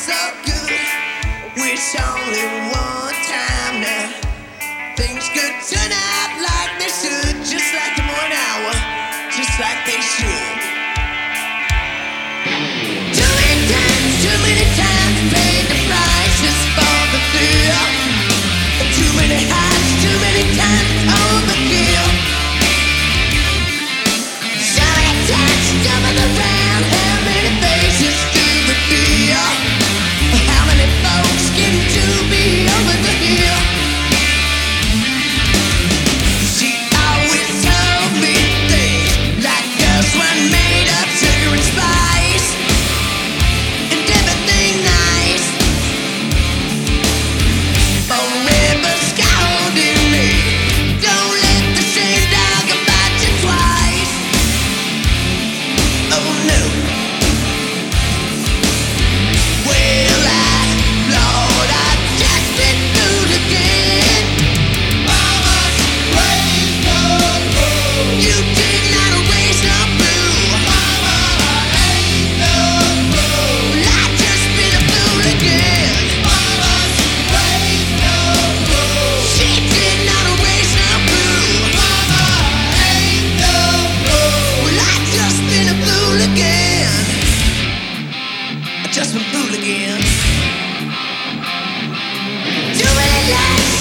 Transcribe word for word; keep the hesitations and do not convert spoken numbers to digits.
so good. Wish only one time now. Things could turn out like they should, just like in one hour, just like they should. Too many times, too many times, paid the prices for the fear. Too many highs, too many times, overkill. So many times, jumping around, how many faces do we feel? How many folks getting to be over the hill? She always told me things like girls were made of sugar and spice and everything nice. Forever scolding me, don't let the same dog bite you twice. Oh no. Well, I, Lord, I've just been fooled again. Mama's raised no fool. You did not raise no fool. Mama ain't no fool. I've just been a fool again. Mama's raised no fool. She did not raise no fool. Mama ain't no fool. I've just been a fool again. I just been fooled again. Too many lies,